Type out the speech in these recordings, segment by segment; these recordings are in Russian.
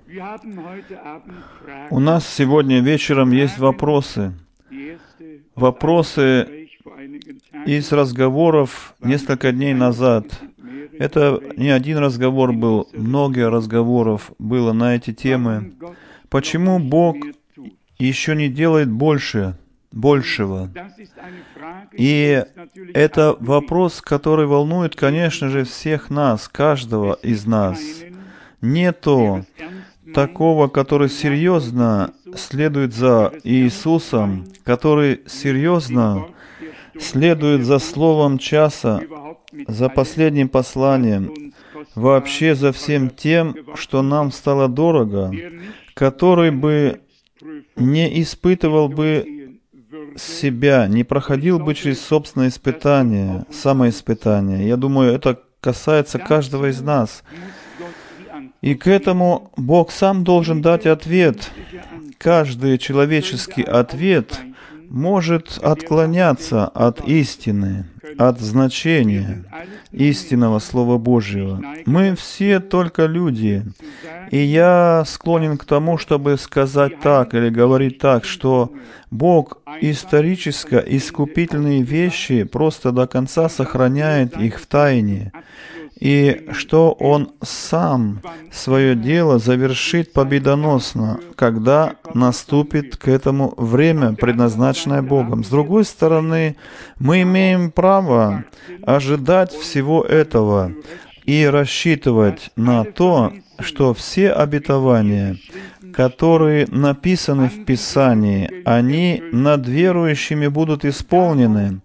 У нас сегодня вечером есть вопросы. Вопросы из разговоров несколько дней назад. Это не один разговор был, много разговоров было на эти темы. Почему Бог еще не делает большего? И это вопрос, который волнует, конечно же, всех нас, каждого из нас. Нету такого, который серьезно следует за Иисусом, который серьезно следует за словом часа, за последним посланием, вообще за всем тем, что нам стало дорого, который бы не испытывал бы себя, не проходил бы через собственное испытание, самоиспытание. Я думаю, это касается каждого из нас. И к этому Бог сам должен дать ответ. Каждый человеческий ответ может отклоняться от истины, от значения истинного Слова Божьего. Мы все только люди. И я склонен к тому, чтобы сказать так или говорить так, что Бог исторически искупительные вещи просто до конца сохраняет их в тайне. И что Он сам свое дело завершит победоносно, когда наступит к этому время, предназначенное Богом. С другой стороны, мы имеем право ожидать всего этого и рассчитывать на то, что все обетования, которые написаны в Писании, они над верующими будут исполнены.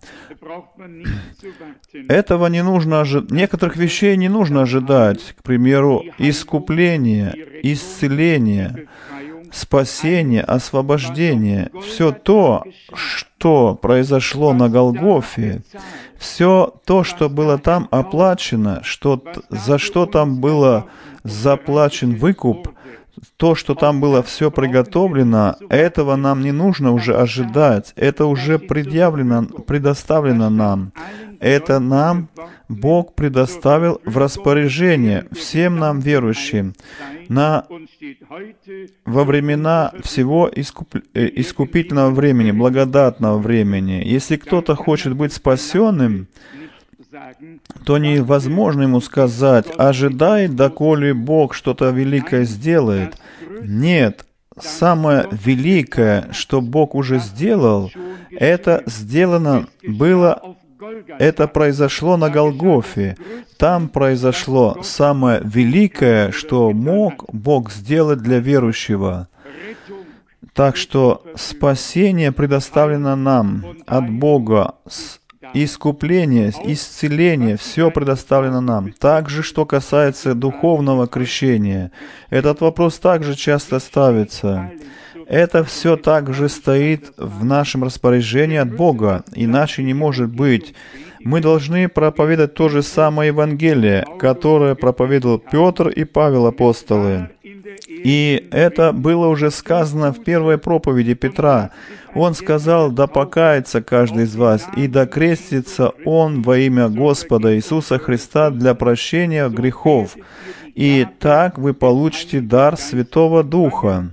Этого не нужно ожидать. Некоторых вещей не нужно ожидать. К примеру, искупление, исцеление, спасение, освобождение. Все то, что произошло на Голгофе, все то, что было там оплачено, за что там было заплачен выкуп, то, что там было все приготовлено, этого нам не нужно уже ожидать. Это уже предоставлено нам. Это нам Бог предоставил в распоряжение всем нам верующим во времена всего искупительного времени, благодатного времени. Если кто-то хочет быть спасенным, то невозможно ему сказать: «Ожидай, доколе Бог что-то великое сделает». Нет, самое великое, что Бог уже сделал, это сделано было, это произошло на Голгофе. Там произошло самое великое, что мог Бог сделать для верующего. Так что спасение предоставлено нам от Бога. Искупление, исцеление, все предоставлено нам. Также, что касается духовного крещения, этот вопрос также часто ставится. Это все также стоит в нашем распоряжении от Бога, иначе не может быть. Мы должны проповедовать то же самое Евангелие, которое проповедовал Петр и Павел апостолы. И это было уже сказано в первой проповеди Петра. Он сказал: «Да покается каждый из вас, и да крестится он во имя Господа Иисуса Христа для прощения грехов, и так вы получите дар Святого Духа.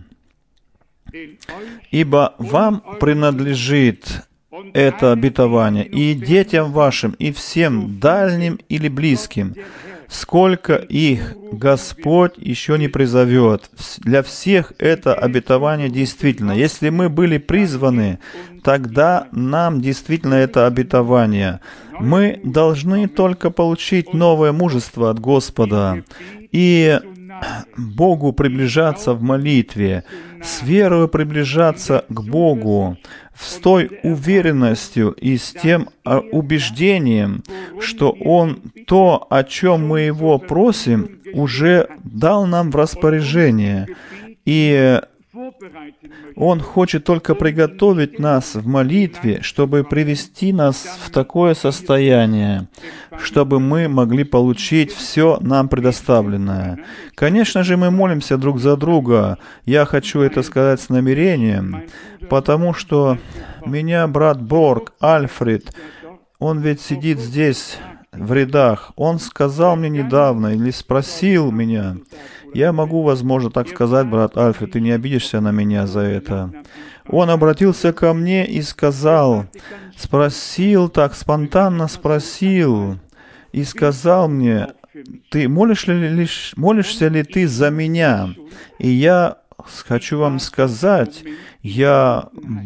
Ибо вам принадлежит это обетование, и детям вашим, и всем дальним или близким, сколько их Господь еще не призовет». Для всех это обетование действительно. Если мы были призваны, тогда нам действительно это обетование. Мы должны только получить новое мужество от Господа и Богу приближаться в молитве, с верою приближаться к Богу, с той уверенностью и с тем убеждением, что Он то, о чем мы Его просим, уже дал нам в распоряжение. И Он хочет только приготовить нас в молитве, чтобы привести нас в такое состояние, чтобы мы могли получить все нам предоставленное. Конечно же, мы молимся друг за друга. Я хочу это сказать с намерением, потому что меня брат Борг, Альфред, он ведь сидит здесь в рядах. Он сказал мне недавно или спросил меня. Я могу, возможно, так сказать, брат Альфред, ты не обидишься на меня за это. Он обратился ко мне и сказал, спросил так, спонтанно спросил, и сказал мне, ты молишься ли ты за меня? И я хочу вам сказать, это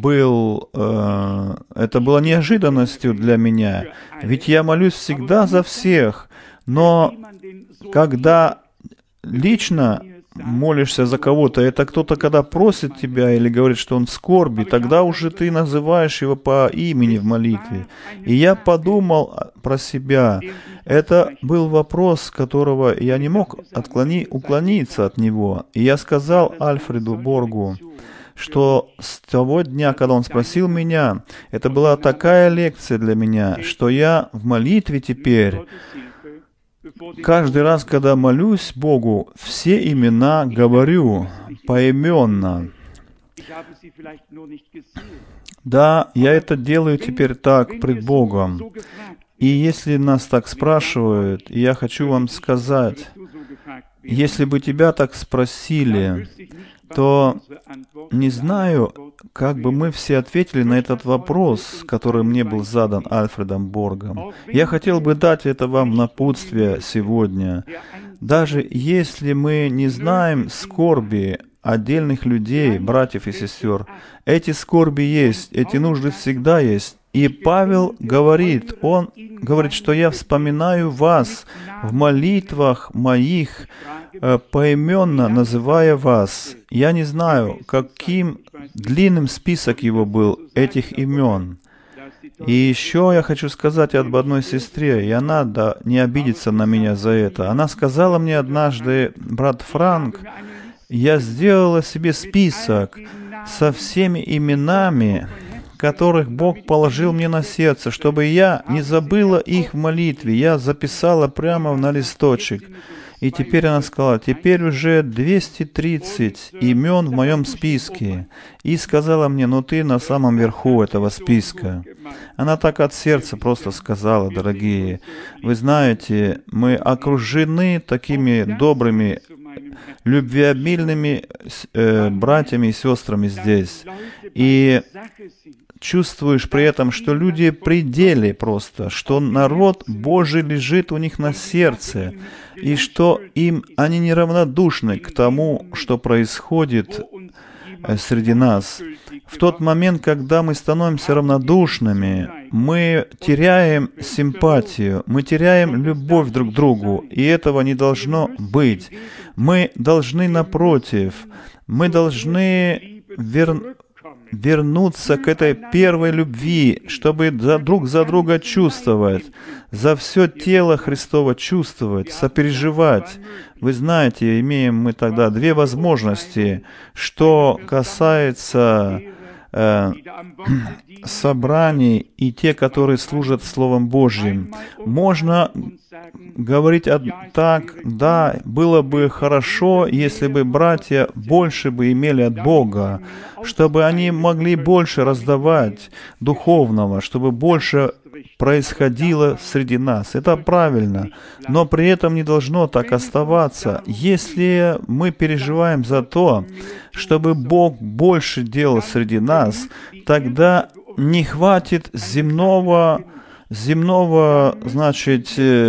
было неожиданностью для меня, ведь я молюсь всегда за всех, но когда лично молишься за кого-то, это кто-то, когда просит тебя или говорит, что он в скорби, тогда уже ты называешь его по имени в молитве. И я подумал про себя. Это был вопрос, которого я не мог уклониться от него. И я сказал Альфреду Боргу, что с того дня, когда он спросил меня, это была такая лекция для меня, что я в молитве теперь каждый раз, когда молюсь Богу, все имена говорю поименно. Да, я это делаю теперь так пред Богом. И если нас так спрашивают, я хочу вам сказать, если бы тебя так спросили, то не знаю, как бы мы все ответили на этот вопрос, который мне был задан Альфредом Боргом. Я хотел бы дать это вам в напутствие сегодня. Даже если мы не знаем скорби отдельных людей, братьев и сестер, эти скорби есть, эти нужды всегда есть. И Павел говорит, он говорит, что я вспоминаю вас в молитвах моих, поименно называя вас. Я не знаю, каким длинным список его был, этих имен. И еще я хочу сказать об одной сестре, и она не обидится на меня за это. Она сказала мне однажды, брат Франк, я сделала себе список со всеми именами, которых Бог положил мне на сердце, чтобы я не забыла их в молитве. Я записала прямо на листочек. И теперь она сказала, теперь уже 230 имен в моем списке. И сказала мне, ты на самом верху этого списка. Она так от сердца просто сказала, дорогие. Вы знаете, мы окружены такими добрыми, любвеобильными братьями и сестрами здесь. И чувствуешь при этом, что люди при деле просто, что народ Божий лежит у них на сердце, и что они неравнодушны к тому, что происходит среди нас. В тот момент, когда мы становимся равнодушными, мы теряем симпатию, мы теряем любовь друг к другу, и этого не должно быть. Мы должны, напротив, мы должны вернуться к этой первой любви, чтобы друг за друга чувствовать, за все тело Христово чувствовать, сопереживать. Вы знаете, имеем мы тогда две возможности, что касается собраний и те, которые служат Словом Божьим. Можно говорить так, да, было бы хорошо, если бы братья больше бы имели от Бога, чтобы они могли больше раздавать духовного, чтобы больше происходило среди нас. Это правильно, но при этом не должно так оставаться. Если мы переживаем за то, чтобы Бог больше делал среди нас, тогда не хватит земного, значит,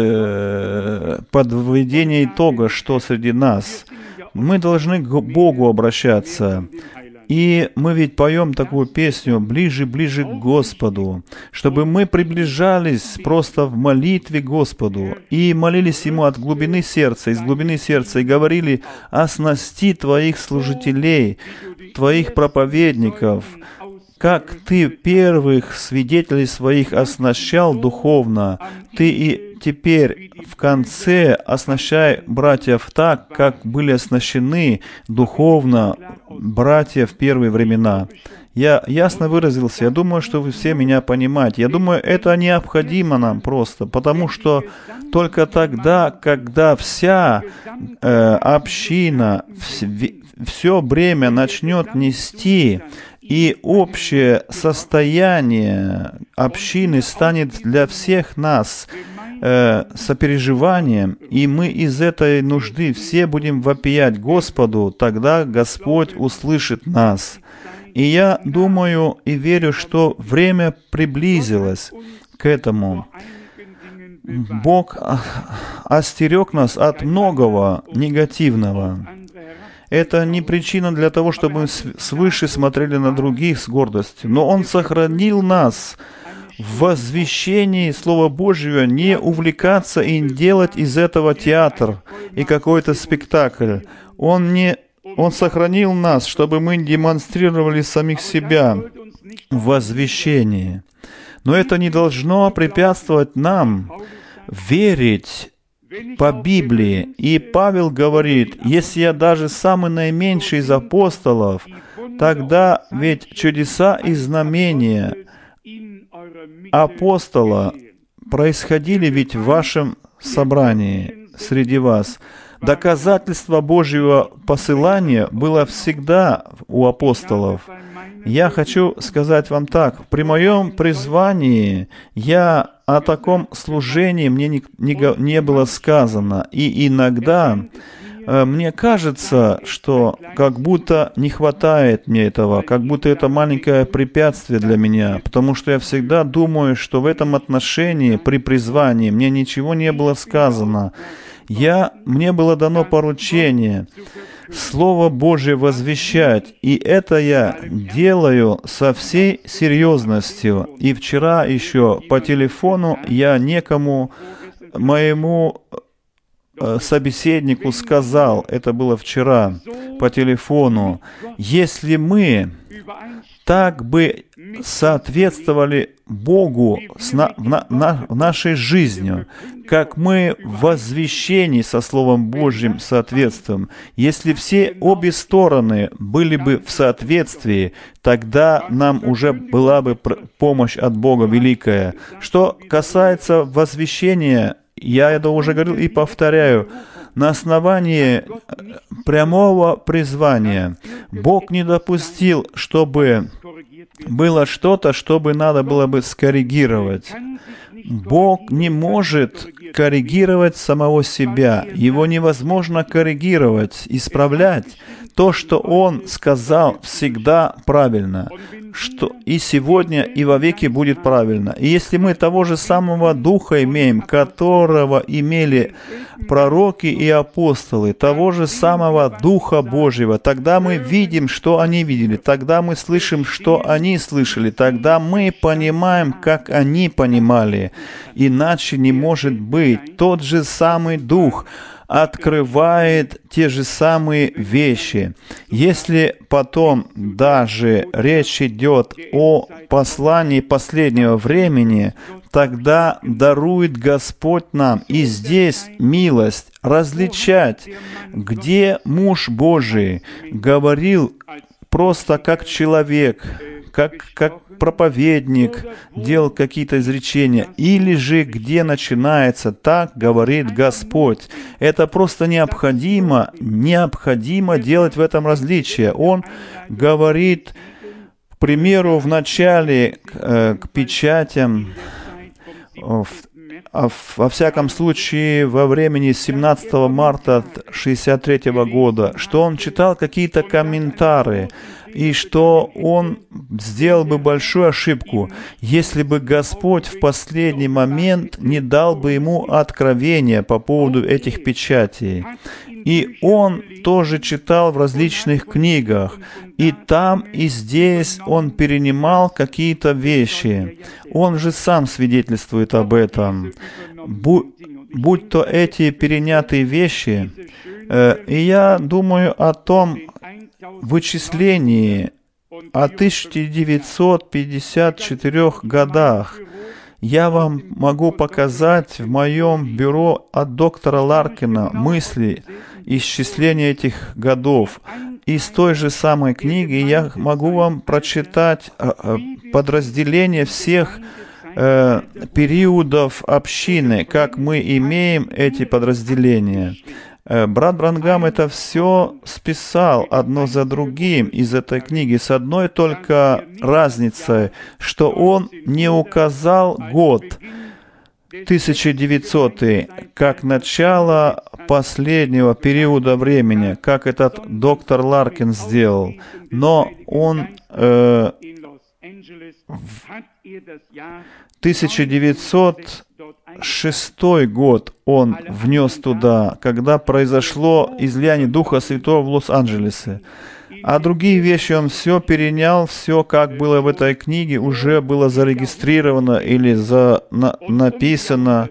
подведения итога, что среди нас. Мы должны к Богу обращаться. И мы ведь поем такую песню «Ближе, ближе к Господу», чтобы мы приближались просто в молитве к Господу и молились Ему от глубины сердца, из глубины сердца, и говорили: «Оснасти Твоих служителей, Твоих проповедников, как Ты первых свидетелей своих оснащал духовно, Ты и теперь в конце оснащай братьев так, как были оснащены духовно братья в первые времена». Я ясно выразился. Я думаю, что вы все меня понимаете. Я думаю, это необходимо нам просто, потому что только тогда, когда вся община, все бремя начнет нести, и общее состояние общины станет для всех нас сопереживанием, и мы из этой нужды все будем вопиять Господу, тогда Господь услышит нас. И я думаю и верю, что время приблизилось к этому. Бог остерег нас от многого негативного. Это не причина для того, чтобы мы свыше смотрели на других с гордостью, но Он сохранил нас в возвещении Слова Божьего, не увлекаться и не делать из этого театр и какой-то спектакль. Он сохранил нас, чтобы мы демонстрировали самих себя в возвещении. Но это не должно препятствовать нам верить по Библии. И Павел говорит, если я даже самый наименьший из апостолов, тогда ведь чудеса и знамения апостола происходили ведь в вашем собрании среди вас. Доказательство Божьего посылания было всегда у апостолов. Я хочу сказать вам так, при моем призвании о таком служении мне не было сказано. И иногда мне кажется, что как будто не хватает мне этого, как будто это маленькое препятствие для меня, потому что я всегда думаю, что в этом отношении, при призвании, мне ничего не было сказано. Мне было дано поручение Слово Божие возвещать, и это я делаю со всей серьезностью. И вчера еще по телефону я некому, моему собеседнику сказал, это было вчера по телефону, если мы так бы соответствовали Богу в нашей жизни, как мы в возвещении со Словом Божьим соответствуем. Если все обе стороны были бы в соответствии, тогда нам уже была бы помощь от Бога великая. Что касается возвещения, я это уже говорил и повторяю, на основании прямого призвания Бог не допустил, чтобы было что-то, чтобы надо было бы скоррегировать. Бог не может коррегировать самого себя. Его невозможно коррегировать, исправлять. То, что Он сказал, всегда правильно. Что и сегодня, и вовеки будет правильно. И если мы того же самого Духа имеем, которого имели пророки и апостолы, того же самого Духа Божьего, тогда мы видим, что они видели, тогда мы слышим, что они слышали, тогда мы понимаем, как они понимали. Иначе не может быть. Тот же самый Дух открывает те же самые вещи. Если потом даже речь идет о послании последнего времени, тогда дарует Господь нам и здесь милость различать, где муж Божий говорил просто как человек, как проповедник делал какие-то изречения, или же где начинается «так говорит Господь». Это просто необходимо делать в этом различие. Он говорит, к примеру, в начале к печатям, во всяком случае, во времени 17 марта 1963 года, что он читал какие-то комментарии, и что он сделал бы большую ошибку, если бы Господь в последний момент не дал бы ему откровения по поводу этих печатей. И он тоже читал в различных книгах, и там, и здесь он перенимал какие-то вещи. Он же сам свидетельствует об этом. Будь то эти перенятые вещи, и я думаю о том вычислении о 1954 годах. Я вам могу показать в моем бюро от доктора Ларкина мысли исчисления этих годов. Из той же самой книги я могу вам прочитать подразделение всех периодов общины, как мы имеем эти подразделения. Брат Бранхам это все списал одно за другим из этой книги, с одной только разницей, что он не указал год, 1900-й, как начало последнего периода времени, как этот доктор Ларкин сделал. Но он в 1906 год он внес туда, когда произошло излияние Духа Святого в Лос-Анджелесе. А другие вещи он все перенял, все, как было в этой книге, уже было зарегистрировано или написано,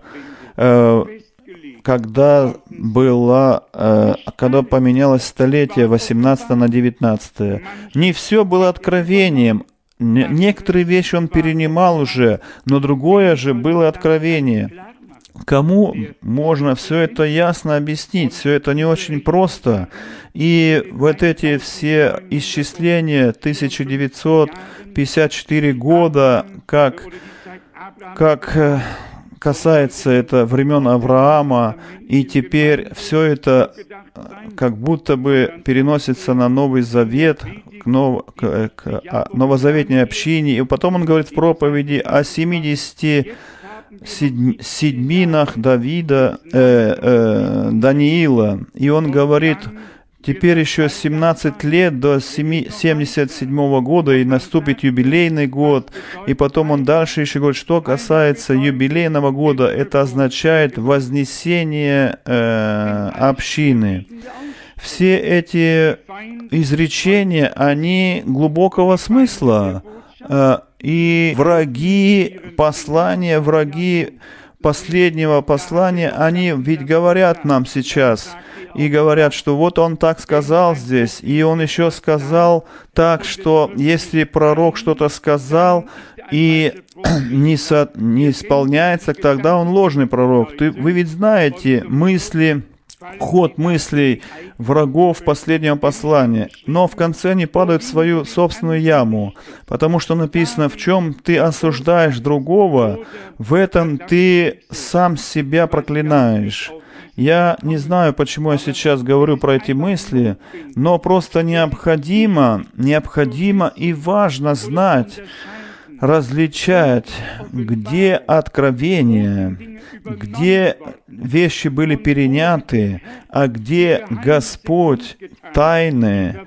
когда поменялось столетие 18 на 19. Не все было откровением. Некоторые вещи он перенимал уже, но другое же было откровение. Кому можно все это ясно объяснить? Все это не очень просто. И вот эти все исчисления 1954 года, как касается это времен Авраама, и теперь все это как будто бы переносится на Новый Завет, к новозаветной общине. И потом он говорит в проповеди о 70 седьминах Даниила. И он говорит, теперь еще 17 лет до 77 года, и наступит юбилейный год. И потом он дальше еще говорит, что касается юбилейного года, это означает вознесение общины. Все эти изречения, они глубокого смысла. И враги послания, враги последнего послания, они ведь говорят нам сейчас, и говорят, что вот он так сказал здесь, и он еще сказал так, что если пророк что-то сказал, и не исполняется, тогда он ложный пророк. Вы ведь знаете ход мыслей врагов последнего послания, но в конце они падают в свою собственную яму, потому что написано, в чем ты осуждаешь другого, в этом ты сам себя проклинаешь. Я не знаю, почему я сейчас говорю про эти мысли, но просто необходимо и важно знать, различать, где откровение, где вещи были переняты, а где Господь тайны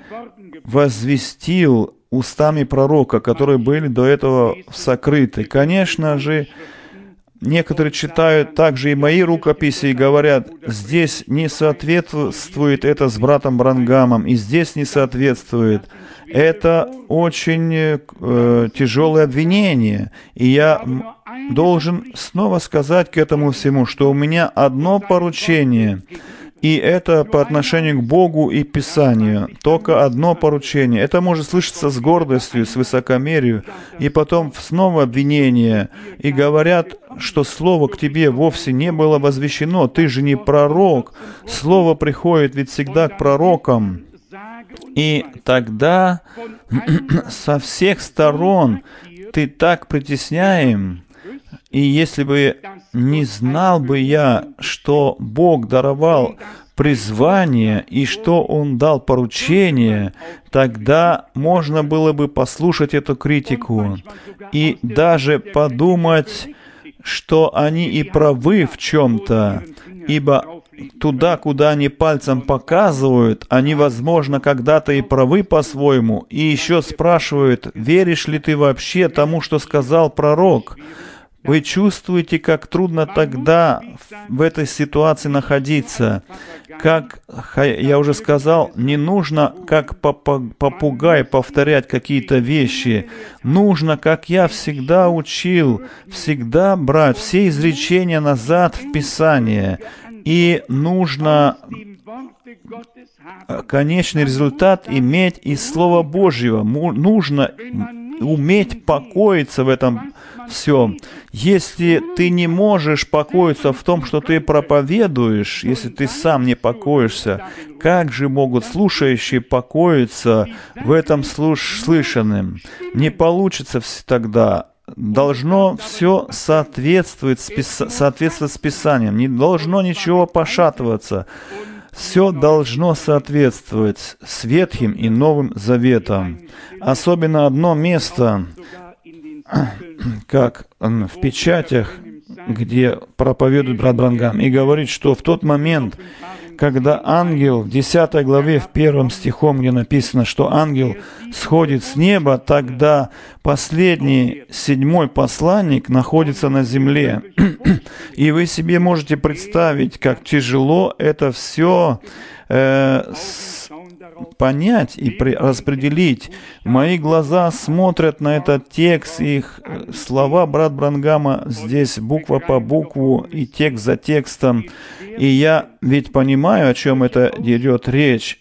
возвестил устами пророка, которые были до этого сокрыты. Конечно же, некоторые читают также и мои рукописи и говорят, здесь не соответствует это с братом Бранхамом, и здесь не соответствует. Это очень тяжелое обвинение. И я должен снова сказать к этому всему, что у меня одно поручение, и это по отношению к Богу и Писанию. Только одно поручение. Это может слышаться с гордостью, с высокомерием, и потом снова обвинение. И говорят, что Слово к тебе вовсе не было возвещено. Ты же не пророк. Слово приходит ведь всегда к пророкам. И тогда со всех сторон ты так притесняем. И если бы не знал бы я, что Бог даровал призвание и что Он дал поручение, тогда можно было бы послушать эту критику и даже подумать, что они и правы в чем-то, ибо туда, куда они пальцем показывают, они, возможно, когда-то и правы по-своему, и еще спрашивают, веришь ли ты вообще тому, что сказал пророк? Вы чувствуете, как трудно тогда в этой ситуации находиться. Как я уже сказал, не нужно как попугай повторять какие-то вещи. Нужно, как я всегда учил, всегда брать все изречения назад в Писание. И нужно конечный результат иметь из Слова Божьего. Нужно уметь покоиться в этом всем. Если ты не можешь покоиться в том, что ты проповедуешь, если ты сам не покоишься, как же могут слушающие покоиться в этом слышанном? Не получится тогда. Должно все соответствовать с Писанием. Не должно ничего пошатываться. Все должно соответствовать с Ветхим и Новым Заветом. Особенно одно место, как в печатях, где проповедует брат Бранхам, и говорит, что в тот момент, когда ангел, в 10 главе, в 1 стихом, где написано, что ангел сходит с неба, тогда последний, 7-й посланник находится на земле. И вы себе можете представить, как тяжело это все понять и распределить. Мои глаза смотрят на этот текст, их слова брат Бранхама здесь буква по букву и текст за текстом. И я ведь понимаю, о чем это идет речь,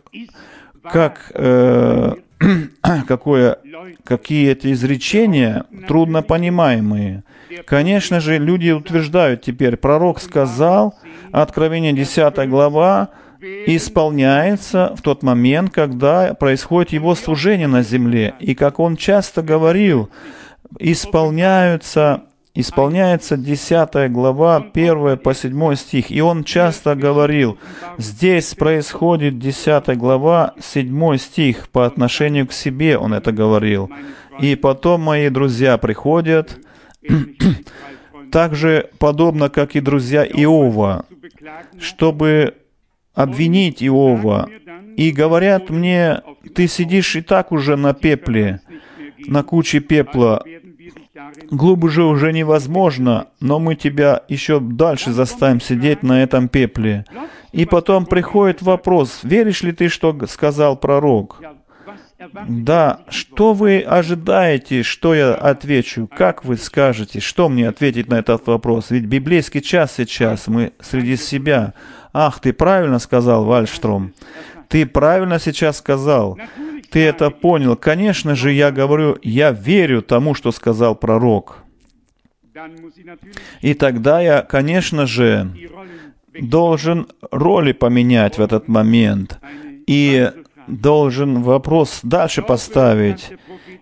какие эти изречения трудно понимаемые. Конечно же, люди утверждают теперь, пророк сказал, Откровение 10 глава, исполняется в тот момент, когда происходит его служение на земле. И как он часто говорил, исполняется 10 глава, 1 по 7 стих. И он часто говорил, здесь происходит 10 глава, 7 стих, по отношению к себе он это говорил. И потом мои друзья приходят, так же подобно, как и друзья Иова, чтобы обвинить Иова, и говорят мне, ты сидишь и так уже на пепле, на куче пепла, глубже уже невозможно, но мы тебя еще дальше заставим сидеть на этом пепле. И потом приходит вопрос, веришь ли ты, что сказал пророк? Да, что вы ожидаете, что я отвечу? Как вы скажете, что мне ответить на этот вопрос? Ведь библейский час сейчас, мы среди себя. Ах, ты правильно сказал, Вальштром. Ты правильно сейчас сказал. Ты это понял. Конечно же, я говорю, я верю тому, что сказал пророк. И тогда я, конечно же, должен роли поменять в этот момент. И должен вопрос дальше поставить.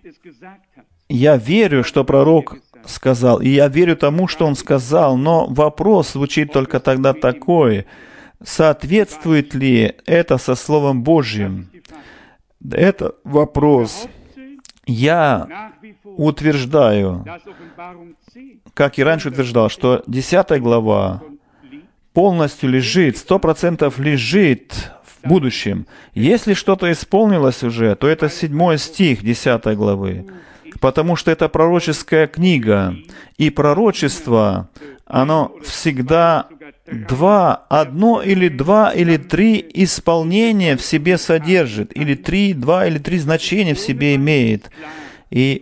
Я верю, что пророк сказал, и я верю тому, что он сказал, но вопрос звучит только тогда такой, соответствует ли это со Словом Божьим? Это вопрос. Я утверждаю, как и раньше утверждал, что 10 глава полностью лежит, 100% лежит в будущем. Если что-то исполнилось уже, то это 7 стих 10 главы, потому что это пророческая книга, и пророчество, оно всегда одно или два или три исполнения в себе содержит, или два или три значения в себе имеет. И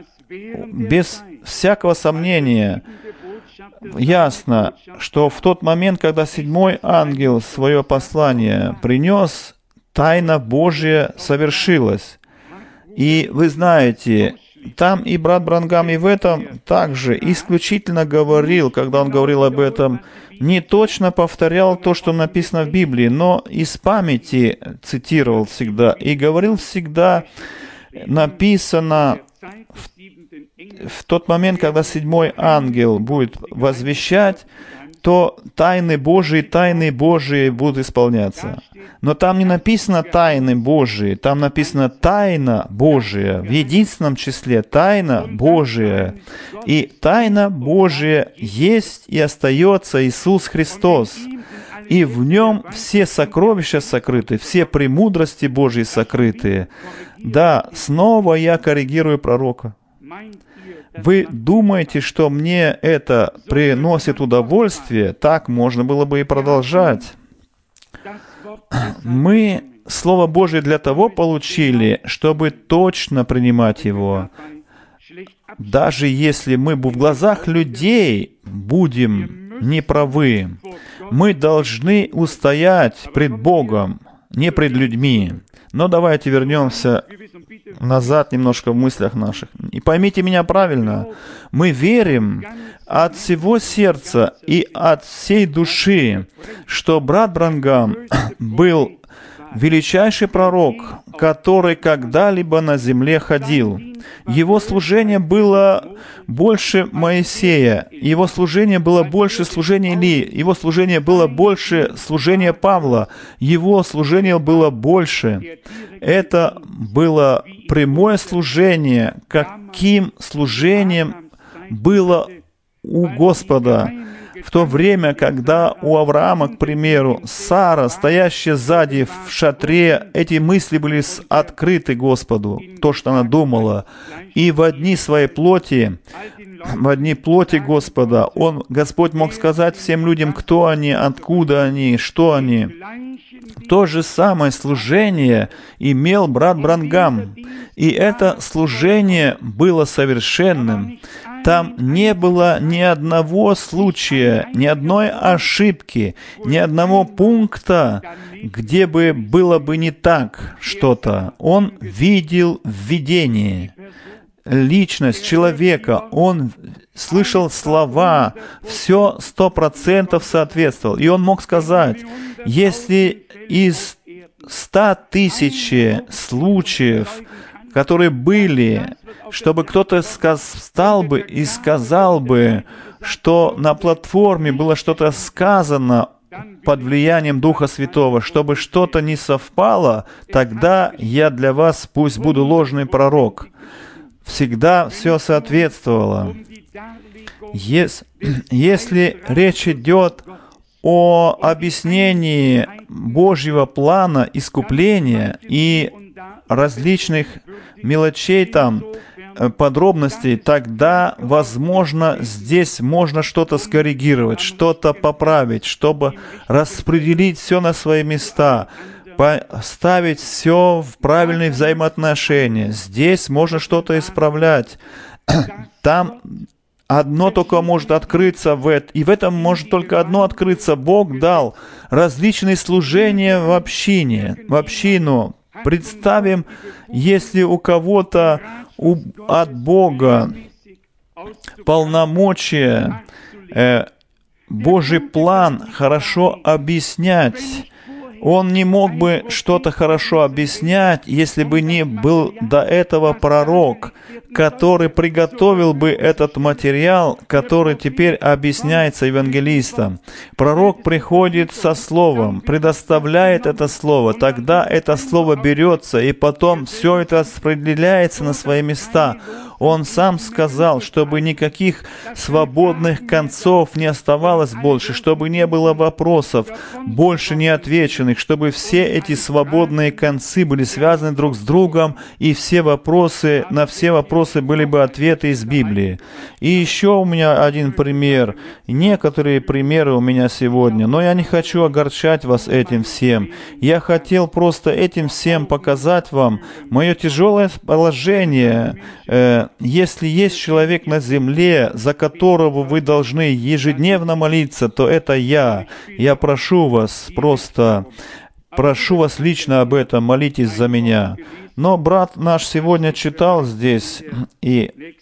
без всякого сомнения ясно, что в тот момент, когда 7-й ангел свое послание принес, тайна Божья совершилась. И вы знаете, там и брат Бранхам и в этом также исключительно говорил, когда он говорил об этом, не точно повторял то, что написано в Библии, но из памяти цитировал всегда и говорил всегда, написано в тот момент, когда 7-й ангел будет возвещать, то тайны Божии будут исполняться. Но там не написано «тайны Божии», там написано «тайна Божия», в единственном числе «тайна Божия». И тайна Божия есть и остается Иисус Христос. И в Нем все сокровища сокрыты, все премудрости Божьи сокрыты. Да, снова я корригирую пророка. Вы думаете, что мне это приносит удовольствие? Так можно было бы и продолжать. Мы Слово Божие для того получили, чтобы точно принимать его. Даже если мы в глазах людей будем неправы, мы должны устоять пред Богом, не пред людьми. Но давайте вернемся назад немножко в мыслях наших. И поймите меня правильно. Мы верим от всего сердца и от всей души, что брат Бранхам был величайший пророк, который когда-либо на земле ходил. Его служение было больше Моисея, его служение было больше служения Илии, его служение было больше служения Павла, его служение было больше. Это было прямое служение, каким служением было у Господа. В то время, когда у Авраама, к примеру, Сара, стоящая сзади в шатре, эти мысли были открыты Господу, то, что она думала. И в одни своей плоти, в одни плоти Господа, Господь мог сказать всем людям, кто они, откуда они, что они. То же самое служение имел брат Бранхам. И это служение было совершенным. Там не было ни одного случая, ни одной ошибки, ни одного пункта, где бы было бы не так что-то. Он видел видение, личность человека, он слышал слова, все 100% соответствовало. И он мог сказать, если из 100 000 случаев, которые были, чтобы кто-то встал бы и сказал бы, что на платформе было что-то сказано под влиянием Духа Святого, чтобы что-то не совпало, тогда я для вас пусть буду ложный пророк. Всегда все соответствовало. Если речь идет о объяснении Божьего плана искупления и различных мелочей там, подробностей, тогда, возможно, здесь можно что-то скоррегировать, что-то поправить, чтобы распределить все на свои места, поставить все в правильные взаимоотношения. Здесь можно что-то исправлять. Там одно только может открыться и в этом может только одно открыться. Бог дал различные служения в общину. Представим, если у кого-то от Бога полномочия, Божий план хорошо объяснять. Он не мог бы что-то хорошо объяснять, если бы не был до этого пророк, который приготовил бы этот материал, который теперь объясняется евангелистам. Пророк приходит со словом, предоставляет это слово, тогда это слово берется, и потом все это распределяется на свои места. Он сам сказал, чтобы никаких свободных концов не оставалось больше, чтобы не было вопросов, больше не отвеченных, чтобы все эти свободные концы были связаны друг с другом, и на все вопросы были бы ответы из Библии. И еще у меня один пример. Некоторые примеры у меня сегодня, но я не хочу огорчать вас этим всем. Я хотел просто этим всем показать вам мое тяжелое положение. Если есть человек на земле, за которого вы должны ежедневно молиться, то это я. Я прошу вас лично об этом, молитесь за меня. Но брат наш сегодня читал здесь, и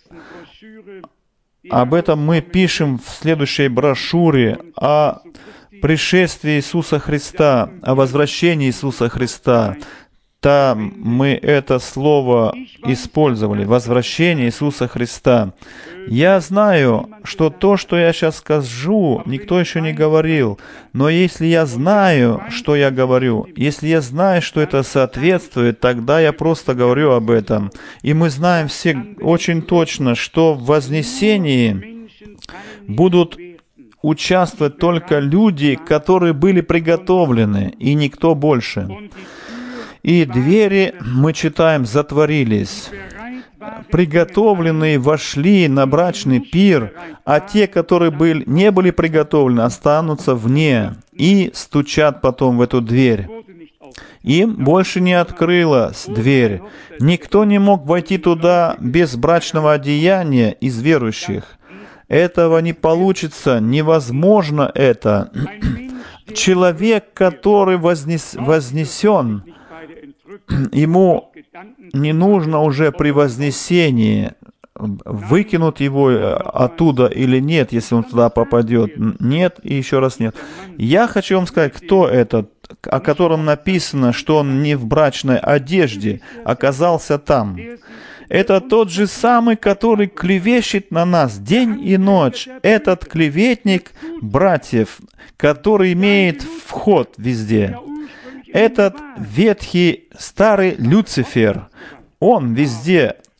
об этом мы пишем в следующей брошюре о пришествии Иисуса Христа, о возвращении Иисуса Христа. Там мы это слово использовали, возвращение Иисуса Христа. Я знаю, что то, что я сейчас скажу, никто еще не говорил. Но если я знаю, что я говорю, если я знаю, что это соответствует, тогда я просто говорю об этом. И мы знаем все очень точно, что в вознесении будут участвовать только люди, которые были приготовлены, и никто больше. И двери, мы читаем, затворились. Приготовленные вошли на брачный пир, а те, которые не были приготовлены, останутся вне и стучат потом в эту дверь. Им больше не открылась дверь. Никто не мог войти туда без брачного одеяния из верующих. Этого не получится, невозможно это. Человек, который вознесен, ему не нужно уже при вознесении выкинуть его оттуда или нет, если он туда попадет. Нет и еще раз нет. Я хочу вам сказать, кто этот, о котором написано, что он не в брачной одежде, оказался там. Это тот же самый, который клевещет на нас день и ночь. Этот клеветник братьев, который имеет вход везде. Этот ветхий старый Люцифер, он везде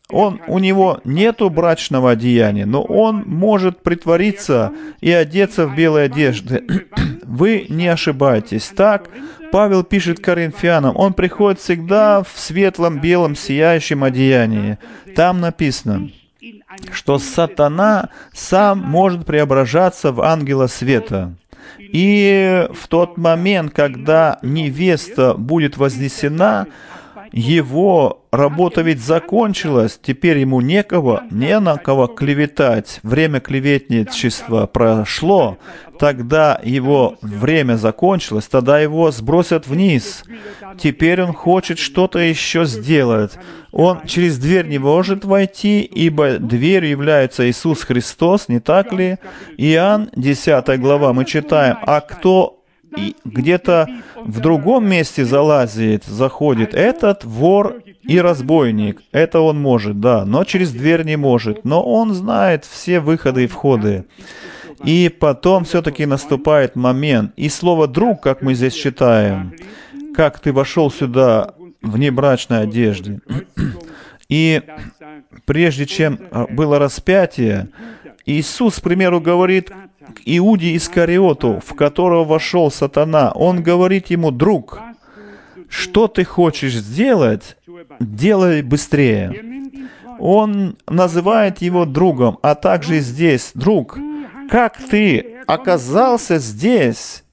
у него нету брачного одеяния, но он может притвориться и одеться в белые одежды. Вы не ошибаетесь. Так Павел пишет Коринфянам, он приходит всегда в светлом, белом, сияющем одеянии. Там написано, что сатана сам может преображаться в ангела света. И в тот момент, когда невеста будет вознесена, его работа ведь закончилась, теперь ему не на кого клеветать. Время клеветничества прошло, тогда его время закончилось, тогда его сбросят вниз. Теперь он хочет что-то еще сделать. Он через дверь не может войти, ибо дверью является Иисус Христос, не так ли? Иоанн, 10 глава, мы читаем, «А кто где-то в другом месте заходит, этот вор и разбойник». Это он может, да, но через дверь не может. Но он знает все выходы и входы. И потом все-таки наступает момент. И слово «друг», как мы здесь читаем, как ты вошел сюда в небрачной одежде. И прежде чем было распятие, Иисус, к примеру, говорит к Иуде Искариоту, в которого вошел сатана, он говорит ему: «Друг, что ты хочешь сделать, делай быстрее». Он называет его другом, а также здесь: «Друг, как ты оказался здесь,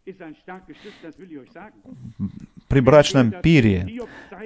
при брачном пире?»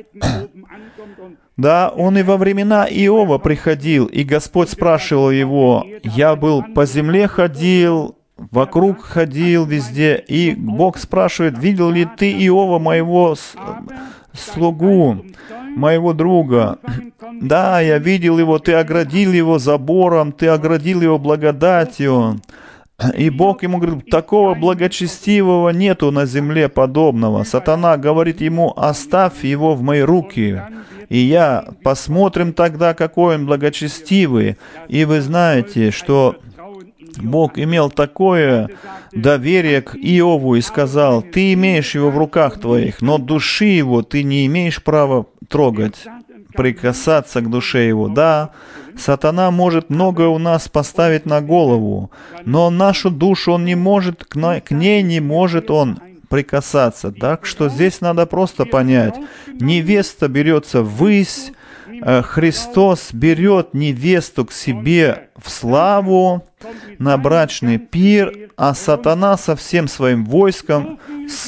Да, он и во времена Иова приходил, и Господь спрашивал его: «Я был по земле ходил, вокруг ходил везде». И Бог спрашивает: «Видел ли ты Иова, моего слугу, моего друга?» «Да, я видел его, ты оградил его забором, ты оградил его благодатью». И Бог ему говорит: «Такого благочестивого нету на земле подобного». Сатана говорит ему: «Оставь его в мои руки, и я посмотрим тогда, какой он благочестивый». И вы знаете, что Бог имел такое доверие к Иову и сказал: «Ты имеешь его в руках твоих, но души его ты не имеешь права трогать, прикасаться к душе его». Да, сатана может многое у нас поставить на голову, но нашу душу он не может, к ней не может он прикасаться. Так что здесь надо просто понять: невеста берется ввысь, Христос берет невесту к себе в славу, на брачный пир, а сатана со всем своим войском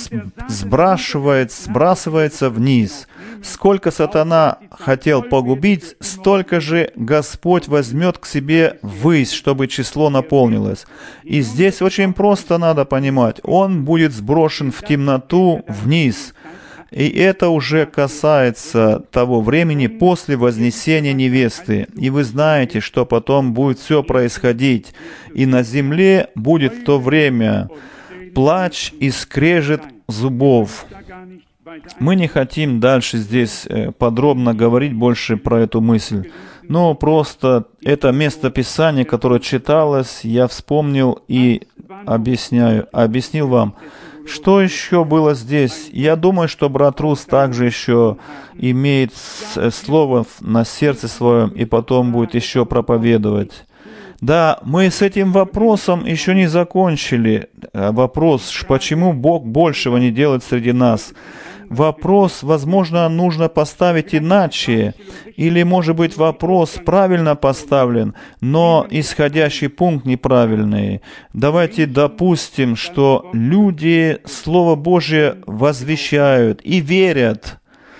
сбрасывается вниз. Сколько сатана хотел погубить, столько же Господь возьмет к себе ввысь, чтобы число наполнилось. И здесь очень просто надо понимать: он будет сброшен в темноту вниз. И это уже касается того времени после вознесения невесты. И вы знаете, что потом будет все происходить. И на земле будет в то время плач и скрежет зубов. Мы не хотим дальше здесь подробно говорить больше про эту мысль. Но просто это место Писания, которое читалось, я вспомнил и объяснил вам. Что еще было здесь? Я думаю, что брат Рус также еще имеет слово на сердце своем и потом будет еще проповедовать. Да, мы с этим вопросом еще не закончили. Вопрос, почему Бог большего не делает среди нас? Вопрос, возможно, нужно поставить иначе, или, может быть, вопрос правильно поставлен, но исходящий пункт неправильный. Давайте допустим, что люди Слово Божие возвещают и верят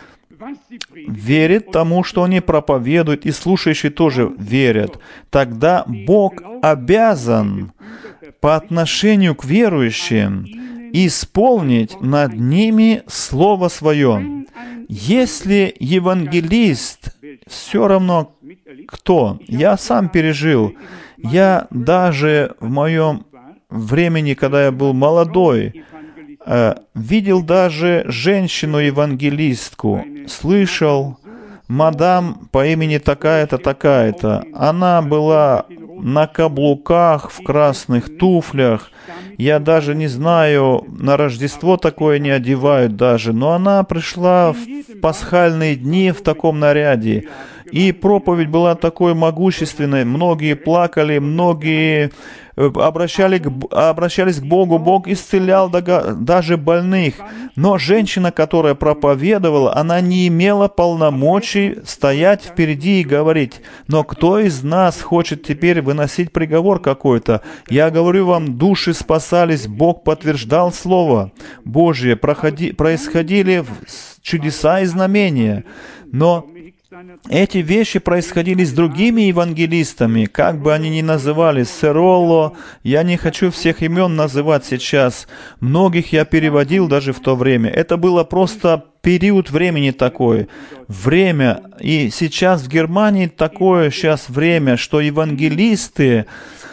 тому, что они проповедуют, и слушающие тоже верят. Тогда Бог обязан по отношению к верующим исполнить над ними Слово Свое. Если евангелист, все равно кто, я сам пережил, я даже в моем времени, когда я был молодой, видел даже женщину-евангелистку, слышал, мадам по имени такая-то, такая-то. Она была на каблуках, в красных туфлях. Я даже не знаю, на Рождество такое не одевают даже. Но она пришла в пасхальные дни в таком наряде. И проповедь была такой могущественной. Многие плакали, многие обращались к Богу. Бог исцелял даже больных. Но женщина, которая проповедовала, она не имела полномочий стоять впереди и говорить: «Но кто из нас хочет теперь выносить приговор какой-то? Я говорю вам, души спасались, Бог подтверждал Слово Божье, происходили чудеса и знамения». Но эти вещи происходили с другими евангелистами, как бы они ни назывались, Серолло, я не хочу всех имен называть сейчас, многих я переводил даже в то время. Это было просто период времени такой, время, и сейчас в Германии такое сейчас время, что евангелисты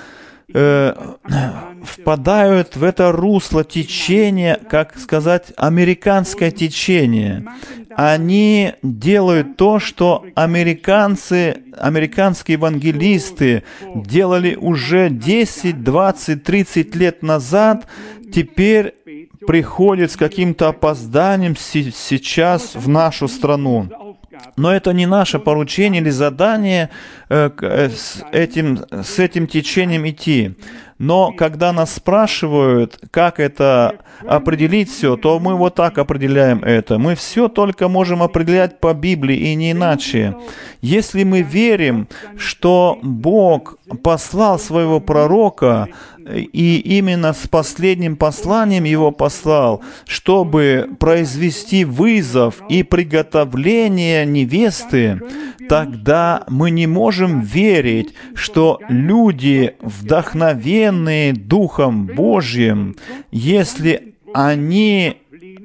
впадают в это русло течение, как сказать, американское течение. Они делают то, что американские евангелисты делали уже 10, 20, 30 лет назад, теперь приходит с каким-то опозданием сейчас в нашу страну. Но это не наше поручение или задание с этим течением идти. Но когда нас спрашивают, как это определить все, то мы вот так определяем это. Мы все только можем определять по Библии и не иначе. Если мы верим, что Бог послал своего пророка, и именно с последним посланием его послал, чтобы произвести вызов и приготовление невесты, тогда мы не можем верить, что люди, вдохновенные Духом Божьим, если они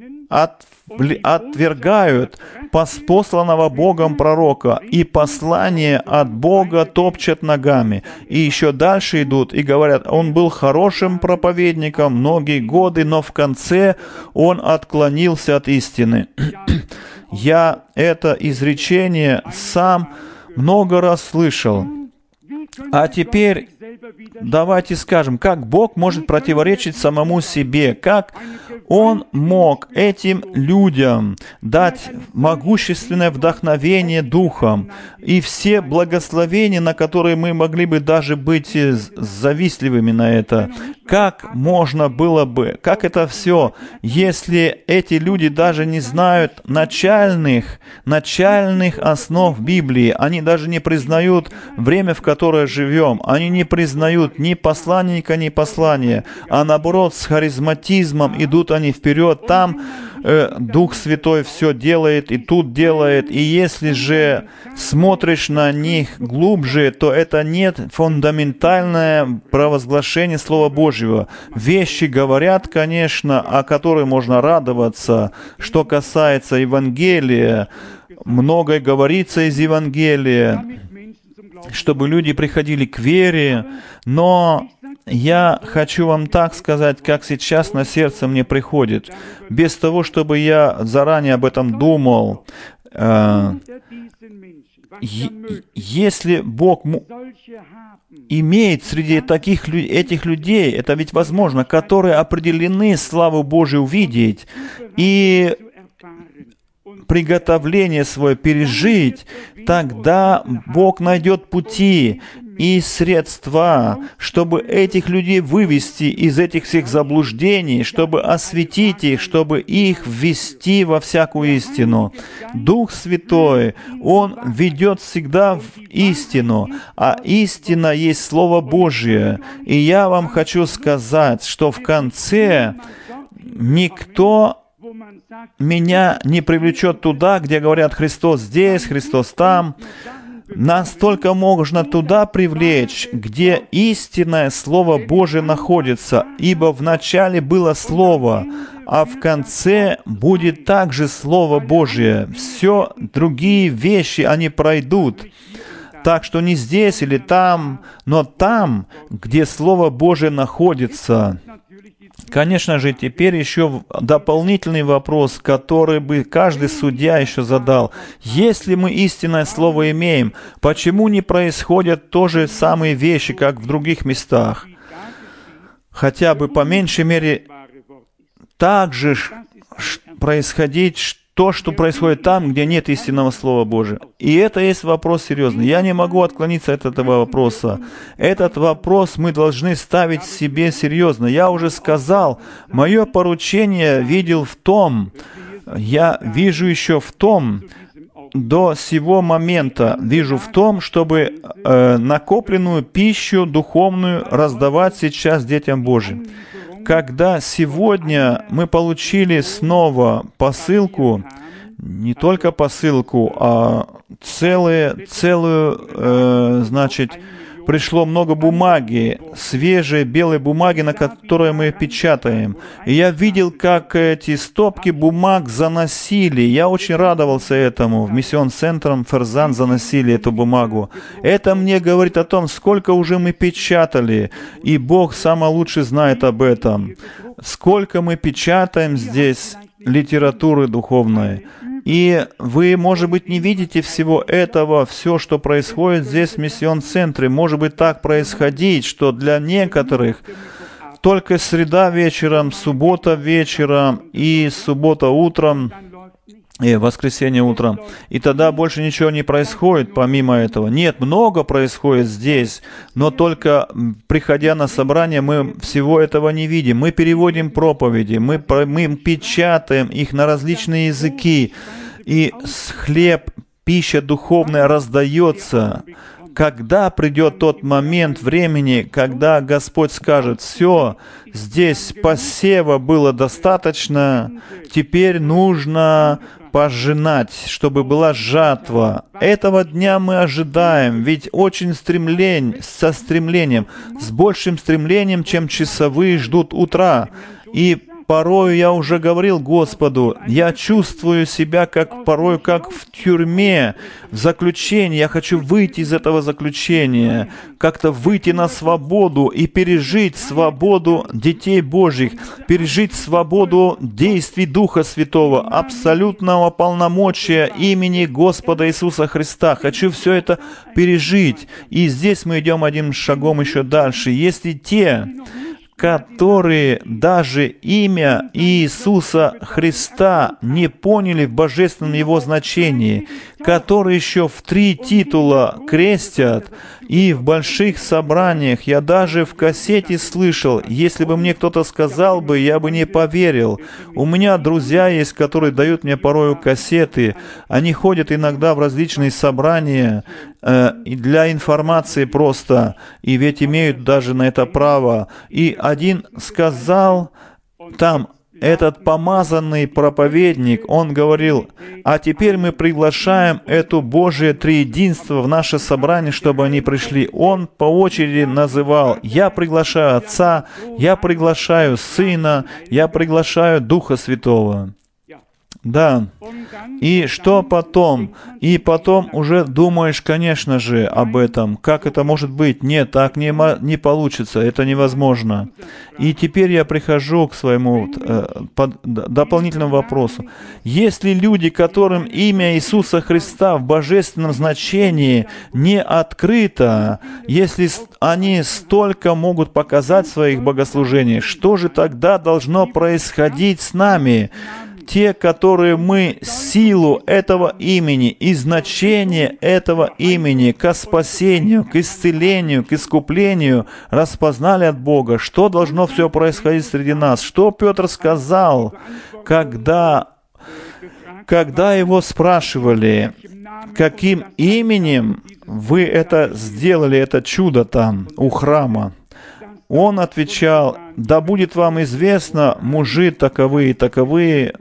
отвергают посланного Богом пророка и послание от Бога топчат ногами. И еще дальше идут и говорят, он был хорошим проповедником многие годы, но в конце он отклонился от истины. Я это изречение сам много раз слышал. А теперь давайте скажем, как Бог может противоречить самому себе, как Он мог этим людям дать могущественное вдохновение Духом и все благословения, на которые мы могли бы даже быть завистливыми на это. Как можно было бы, как это все, если эти люди даже не знают начальных основ Библии, они даже не признают время, в которое живем, они не признают ни посланника, ни послания, а наоборот, с харизматизмом идут они вперед, там Дух Святой все делает и тут делает, и если же смотришь на них глубже, то это нет фундаментальное провозглашение Слова Божьего. Вещи говорят, конечно, о которых можно радоваться, что касается Евангелия, многое говорится из Евангелия, чтобы люди приходили к вере, но я хочу вам так сказать, как сейчас на сердце мне приходит, без того, чтобы я заранее об этом думал. Если Бог имеет среди этих людей, это ведь возможно, которые определены славу Божию увидеть и приготовление свое пережить, тогда Бог найдет пути и средства, чтобы этих людей вывести из этих всех заблуждений, чтобы осветить их, чтобы их ввести во всякую истину. Дух Святой, Он ведет всегда в истину, а истина есть Слово Божье. И я вам хочу сказать, что в конце никто меня не привлечет туда, где говорят «Христос здесь, Христос там». Нас только можно туда привлечь, где истинное Слово Божие находится, ибо в начале было Слово, а в конце будет также Слово Божие. Все другие вещи, они пройдут. Так что не здесь или там, но там, где Слово Божие находится. Конечно же, теперь еще дополнительный вопрос, который бы каждый судья еще задал. Если мы истинное слово имеем, почему не происходят то же самые вещи, как в других местах? Хотя бы по меньшей мере так же происходить, то, что происходит там, где нет истинного Слова Божия. И это есть вопрос серьезный. Я не могу отклониться от этого вопроса. Этот вопрос мы должны ставить себе серьезно. Я уже сказал, мое поручение видел в том, я вижу еще в том, до сего момента вижу в том, чтобы накопленную пищу духовную раздавать сейчас детям Божьим. Когда сегодня мы получили снова посылку, не только посылку, а значит, пришло много бумаги, свежей белой бумаги, на которой мы печатаем. И я видел, как эти стопки бумаг заносили. Я очень радовался этому. В миссион-центром Ферзан заносили эту бумагу. Это мне говорит о том, сколько уже мы печатали. И Бог самый лучший знает об этом. Сколько мы печатаем здесь литературы духовной. И вы, может быть, не видите всего этого, все, что происходит здесь в миссион-центре. Может быть так происходить, что для некоторых только среда вечером, суббота вечером и суббота утром, и воскресенье утром. И тогда больше ничего не происходит помимо этого. Нет, много происходит здесь, но только приходя на собрание, мы всего этого не видим. Мы переводим проповеди, мы печатаем их на различные языки, и хлеб, пища духовная раздается. Когда придет тот момент времени, когда Господь скажет: «Все, здесь посева было достаточно, теперь нужно пожинать, чтобы была жатва». Этого дня мы ожидаем, ведь очень со стремлением, с большим стремлением, чем часовые ждут утра. И порою я уже говорил Господу, я чувствую себя порой как в тюрьме, в заключении. Я хочу выйти из этого заключения, как-то выйти на свободу и пережить свободу детей Божьих, пережить свободу действий Духа Святого, абсолютного полномочия имени Господа Иисуса Христа. Хочу все это пережить. И здесь мы идем одним шагом еще дальше. Если те, которые даже имя Иисуса Христа не поняли в божественном его значении, которые еще в 3 титула крестят, и в больших собраниях, я даже в кассете слышал, если бы мне кто-то сказал бы, я бы не поверил. У меня друзья есть, которые дают мне порою кассеты, они ходят иногда в различные собрания, и для информации просто, и ведь имеют даже на это право. И один сказал там, этот помазанный проповедник, он говорил: а теперь мы приглашаем это Божие Триединство в наше собрание, чтобы они пришли. Он по очереди называл: я приглашаю Отца, я приглашаю Сына, я приглашаю Духа Святого. Да. И что потом? И потом уже думаешь, конечно же, об этом. Как это может быть? Нет, так не получится. Это невозможно. И теперь я прихожу к своему дополнительному вопросу. Если люди, которым имя Иисуса Христа в божественном значении не открыто, если они столько могут показать в своих богослужениях, что же тогда должно происходить с нами? Те, которые мы силу этого имени и значение этого имени к спасению, к исцелению, к искуплению распознали от Бога, что должно все происходить среди нас? Что Петр сказал, когда его спрашивали, каким именем вы это сделали, это чудо там у храма? Он отвечал: да будет вам известно, мужи таковые и таковые.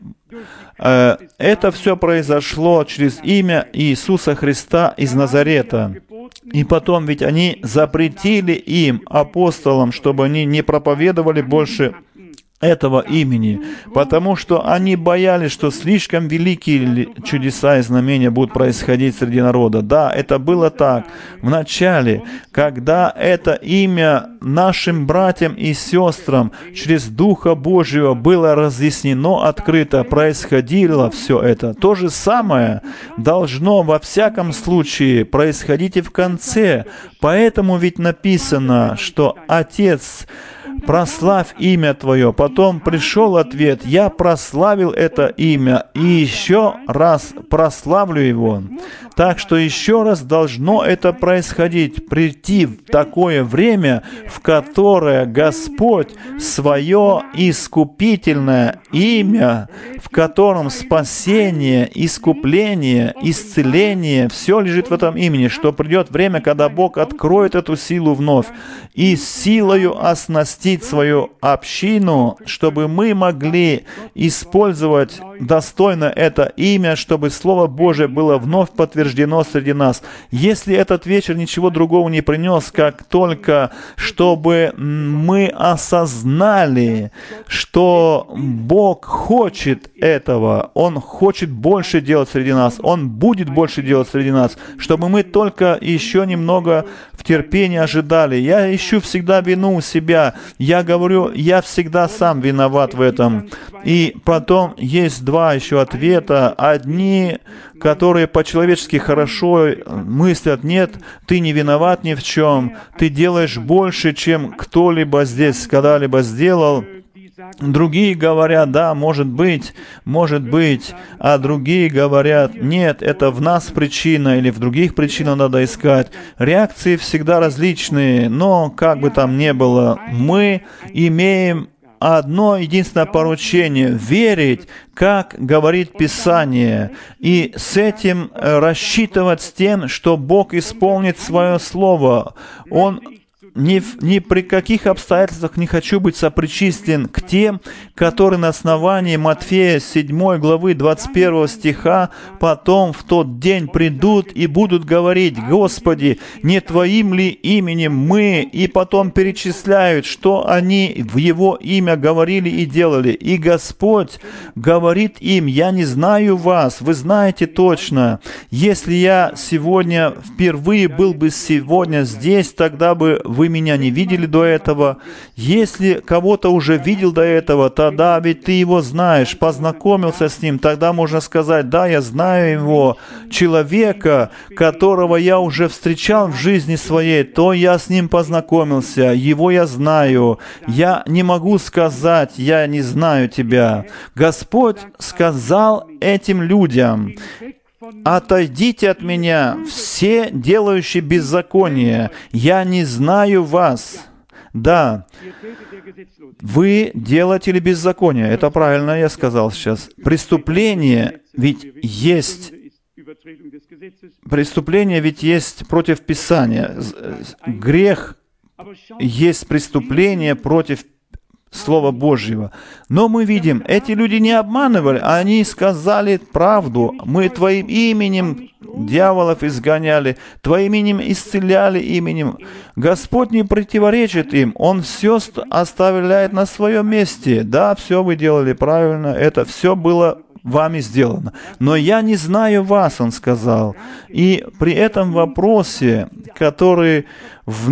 Это все произошло через имя Иисуса Христа из Назарета. И потом ведь они запретили им, апостолам, чтобы они не проповедовали больше этого имени, потому что они боялись, что слишком великие чудеса и знамения будут происходить среди народа. Да, это было так. В начале, когда это имя нашим братьям и сестрам через Духа Божьего было разъяснено открыто, происходило все это. То же самое должно во всяком случае происходить и в конце. Поэтому ведь написано, что Отец, прославь имя Твое. Потом пришел ответ: я прославил это имя и еще раз прославлю его. Так что еще раз должно это происходить, прийти в такое время, в которое Господь свое искупительное имя, в котором спасение, искупление, исцеление, все лежит в этом имени, что придет время, когда Бог откроет эту силу вновь и силою оснастить свою общину, чтобы мы могли использовать достойно это имя, чтобы Слово Божие было вновь подтверждено среди нас. Если этот вечер ничего другого не принес, как только чтобы мы осознали, что Бог хочет этого, Он хочет больше делать среди нас, Он будет больше делать среди нас, чтобы мы только еще немного в терпении ожидали. Я ищу всегда вину у себя. Я говорю, я всегда сам виноват в этом. И потом есть два еще ответа. Одни, которые по-человечески хорошо мыслят: нет, ты не виноват ни в чем, ты делаешь больше, чем кто-либо здесь когда-либо сделал. Другие говорят: да, может быть, а другие говорят: нет, это в нас причина, или в других причинах надо искать. Реакции всегда различные, но как бы там ни было, мы имеем одно единственное поручение — верить, как говорит Писание, и с этим рассчитывать с тем, что Бог исполнит свое слово. Он ни при каких обстоятельствах не хочу быть сопричислен к тем, которые на основании Матфея 7 главы 21 стиха потом в тот день придут и будут говорить: «Господи, не Твоим ли именем мы?» И потом перечисляют, что они в Его имя говорили и делали. И Господь говорит им: «Я не знаю вас, вы знаете точно. Если я сегодня впервые был бы сегодня здесь, тогда бы вы меня не видели до этого. Если кого-то уже видел до этого, тогда ведь ты его знаешь, познакомился с ним, тогда можно сказать: да, я знаю его, человека, которого я уже встречал в жизни своей, то я с ним познакомился, его я знаю. Я не могу сказать: я не знаю тебя». Господь сказал этим людям: «Отойдите от меня, все делающие беззаконие, я не знаю вас». Да, вы делатели беззакония. Это правильно я сказал сейчас. Преступление ведь есть против Писания. Грех есть преступление против Слова Божьего. Но мы видим, эти люди не обманывали, они сказали правду. Мы Твоим именем дьяволов изгоняли, Твоим именем исцеляли именем. Господь не противоречит им, Он все оставляет на своем месте. Да, все вы делали правильно, это все было вами сделано. Но я не знаю вас, Он сказал. И при этом вопросе, который в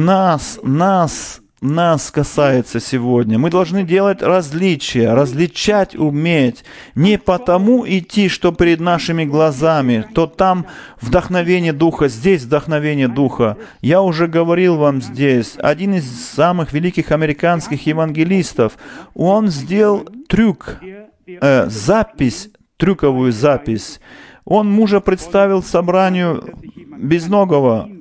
нас касается сегодня. Мы должны делать различия, различать уметь. Не потому идти, что перед нашими глазами, то там вдохновение Духа, здесь вдохновение Духа. Я уже говорил вам здесь, один из самых великих американских евангелистов, он сделал трюковую запись. Он мужа представил собранию безногого.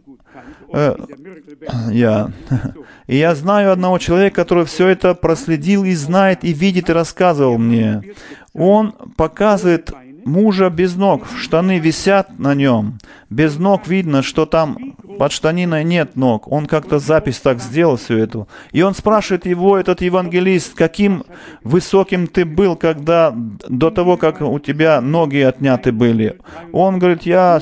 И я знаю одного человека, который все это проследил и знает, и видит, и рассказывал мне. Он показывает мужа без ног, штаны висят на нем. Без ног видно, что там под штаниной нет ног. Он как-то запись так сделал все это. И он спрашивает его, этот евангелист: каким высоким ты был, когда до того, как у тебя ноги отняты были? Он говорит: я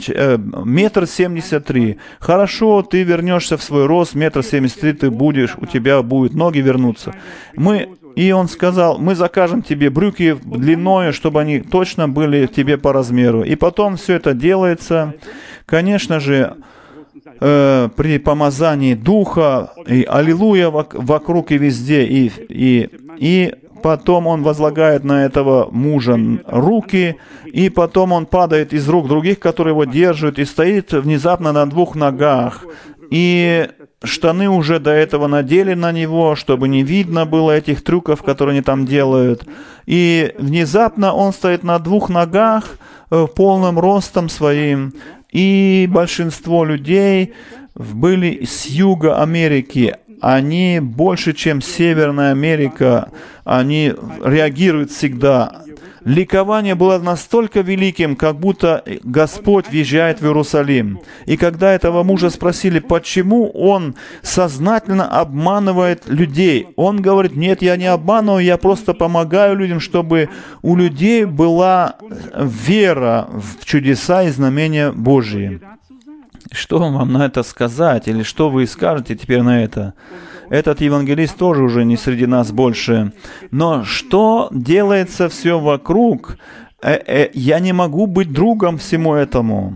1,73 м. Хорошо, ты вернешься в свой рост, 1,73 м ты будешь, у тебя будут ноги вернуться. И он сказал: мы закажем тебе брюки длиною, чтобы они точно были тебе по размеру. И потом все это делается. Конечно же, при помазании Духа, и аллилуйя вокруг и везде, и потом он возлагает на этого мужа руки, и потом он падает из рук других, которые его держат, и стоит внезапно на двух ногах. И штаны уже до этого надели на него, чтобы не видно было этих трюков, которые они там делают. И внезапно он стоит на двух ногах, полным ростом своим, и большинство людей были с юга Америки. Они больше, чем Северная Америка, они реагируют всегда. Ликование было настолько великим, как будто Господь въезжает в Иерусалим. И когда этого мужа спросили, почему он сознательно обманывает людей, он говорит: нет, я не обманываю, я просто помогаю людям, чтобы у людей была вера в чудеса и знамения Божьи. Что вам на это сказать? Или что вы скажете теперь на это? Этот евангелист тоже уже не среди нас больше. Но что делается все вокруг? Я не могу быть другом всему этому.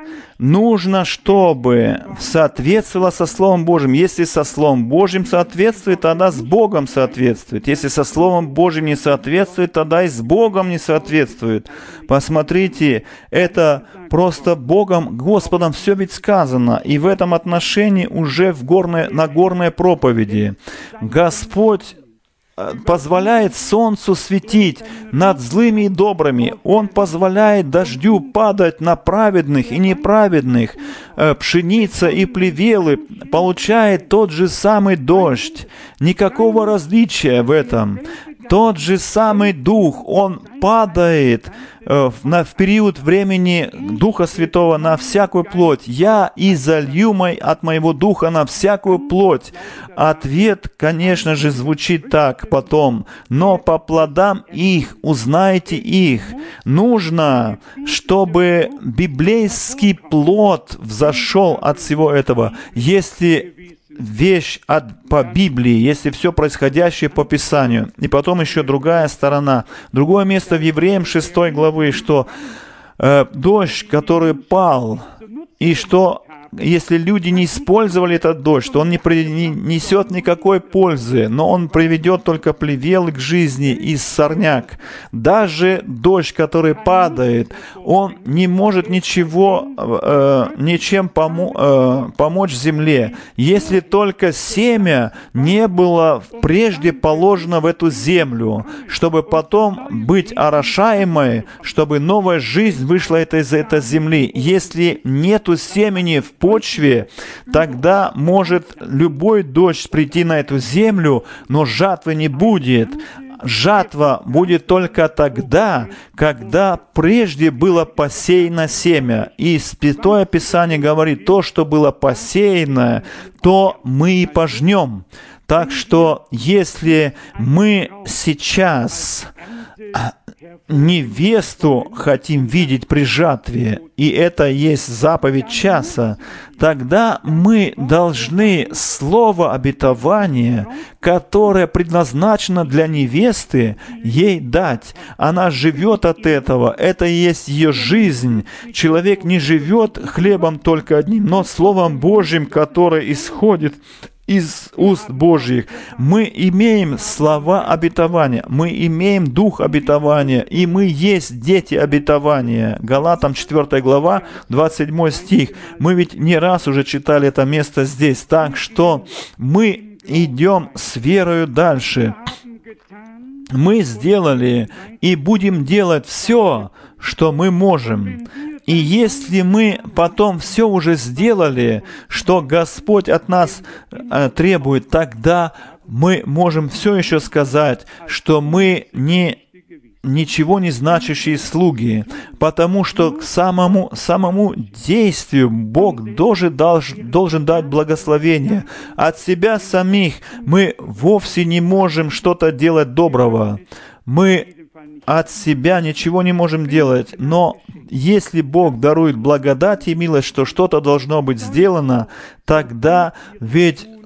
Нужно, чтобы соответствовало со Словом Божьим. Если со Словом Божьим соответствует, тогда с Богом соответствует. Если со Словом Божьим не соответствует, тогда и с Богом не соответствует. Посмотрите, это просто Богом, Господом все ведь сказано. И в этом отношении уже на горной проповеди Господь позволяет солнцу светить над злыми и добрыми. Он позволяет дождю падать на праведных и неправедных. Пшеница и плевелы получает тот же самый дождь. Никакого различия в этом. Тот же самый Дух, Он падает в период времени Духа Святого на всякую плоть. «Я изолью от моего Духа на всякую плоть». Ответ, конечно же, звучит так потом: «Но по плодам их узнаете их». Нужно, чтобы библейский плод взошел от всего этого. Если вещь по Библии, если все происходящее по Писанию. И потом еще другая сторона. Другое место в Евреям 6 главы, что дождь, который пал, и что если люди не использовали этот дождь, то он не несет никакой пользы, но он приведет только плевелы к жизни и сорняк. Даже дождь, который падает, он не может ничем помочь земле, если только семя не было прежде положено в эту землю, чтобы потом быть орошаемой, чтобы новая жизнь вышла из этой земли. Если нету семени в почве, тогда может любой дождь прийти на эту землю, но жатвы не будет. Жатва будет только тогда, когда прежде было посеяно семя. И Святое Писание говорит: то, что было посеяно, то мы и пожнем. Так что, если мы сейчас невесту хотим видеть при жатве, и это есть заповедь часа, тогда мы должны слово обетования, которое предназначено для невесты, ей дать. Она живет от этого, это и есть ее жизнь. Человек не живет хлебом только одним, но Словом Божьим, которое исходит из уст Божьих. Мы имеем слова обетования, мы имеем дух обетования, и мы есть дети обетования. Галатам 4 глава, 27 стих. Мы ведь не раз уже читали это место здесь. Так что мы идем с верою дальше. Мы сделали и будем делать все, что мы можем. И если мы потом все уже сделали, что Господь от нас требует, тогда мы можем все еще сказать, что мы ничего не значащие слуги, потому что к самому действию Бог должен дать благословение. От себя самих мы вовсе не можем что-то делать доброго. Мы от себя ничего не можем делать, но если Бог дарует благодать и милость, что что-то должно быть сделано, тогда ведь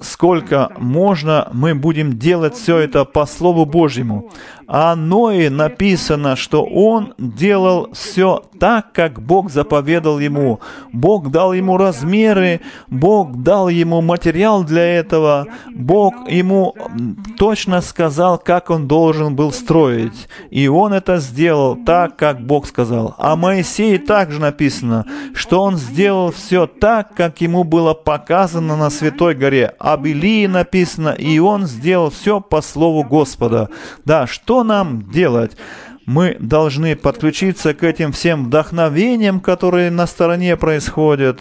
сколько можно, мы будем делать все это по Слову Божьему. О Ное написано, что он делал все так, как Бог заповедал ему. Бог дал ему размеры, Бог дал ему материал для этого, Бог ему точно сказал, как он должен был строить. И он это сделал так, как Бог сказал. О Моисее также написано, что он сделал все так, как ему было показано на Святой горе. Об Илии написано, и он сделал все по Слову Господа. Да, что нам делать? Мы должны подключиться к этим всем вдохновениям, которые на стороне происходят,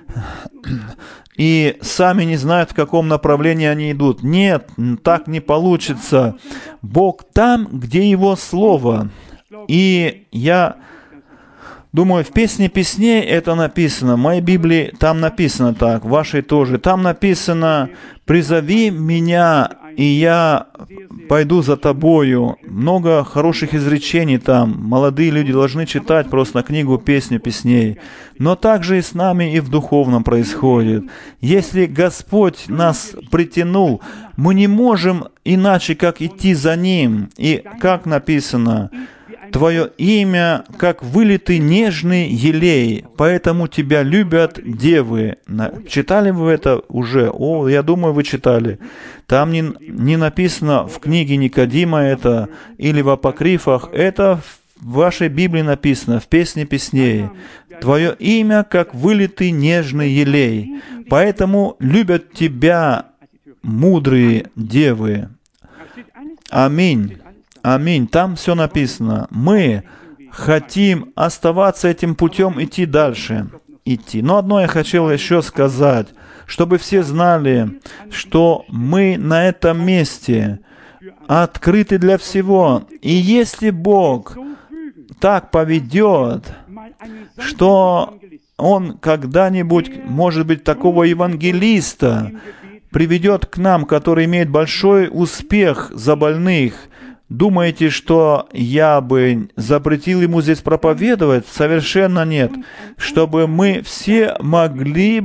и сами не знают, в каком направлении они идут. Нет, так не получится. Бог там, где Его Слово. И я думаю, в Песне Песней это написано. В моей Библии там написано так, в вашей тоже. Там написано: «Призови меня, и я пойду за тобою». Много хороших изречений там. Молодые люди должны читать просто книгу «Песню Песней». Но также и с нами и в духовном происходит. Если Господь нас притянул, мы не можем иначе, как идти за Ним. И как написано: «Твое имя, как вылитый нежный елей, поэтому тебя любят девы». Читали вы это уже? О, я думаю, вы читали. Там не написано в книге Никодима это, или в апокрифах. Это в вашей Библии написано, в Песне Песней. «Твое имя, как вылитый нежный елей, поэтому любят тебя мудрые девы». Аминь. Аминь. Там все написано. Мы хотим оставаться этим путем, идти дальше. Но одно я хотел еще сказать, чтобы все знали, что мы на этом месте открыты для всего. И если Бог так поведет, что Он когда-нибудь, может быть, такого евангелиста приведет к нам, который имеет большой успех за больных, думаете, что я бы запретил ему здесь проповедовать? Совершенно нет. Чтобы мы все могли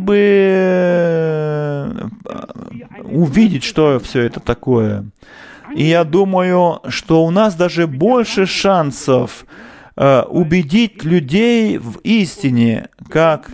бы увидеть, что все это такое. И я думаю, что у нас даже больше шансов убедить людей в истине, как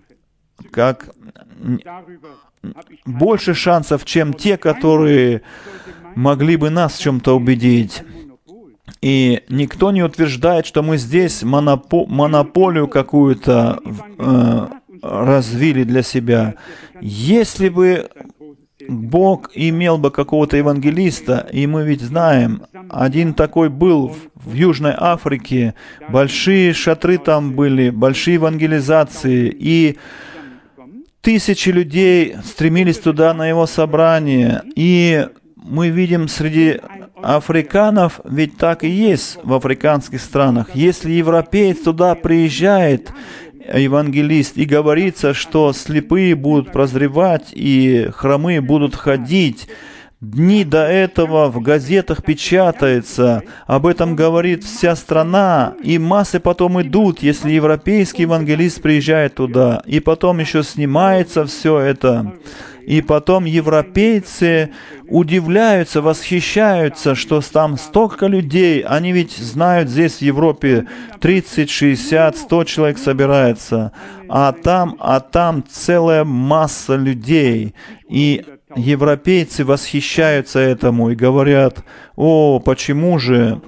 больше шансов, чем те, которые могли бы нас в чем-то убедить. И никто не утверждает, что мы здесь монополию какую-то развили для себя. Если бы Бог имел бы какого-то евангелиста, и мы ведь знаем, один такой был в Южной Африке, большие шатры там были, большие евангелизации, и тысячи людей стремились туда на его собрание, и мы видим среди африканцев, ведь так и есть в африканских странах. Если европеец туда приезжает, евангелист, и говорится, что слепые будут прозревать, и хромые будут ходить, дни до этого в газетах печатается, об этом говорит вся страна, и массы потом идут, если европейский евангелист приезжает туда, и потом еще снимается все это. И потом европейцы удивляются, восхищаются, что там столько людей. Они ведь знают, здесь в Европе 30, 60, 100 человек собирается. А там целая масса людей. И европейцы восхищаются этому и говорят: «О, почему же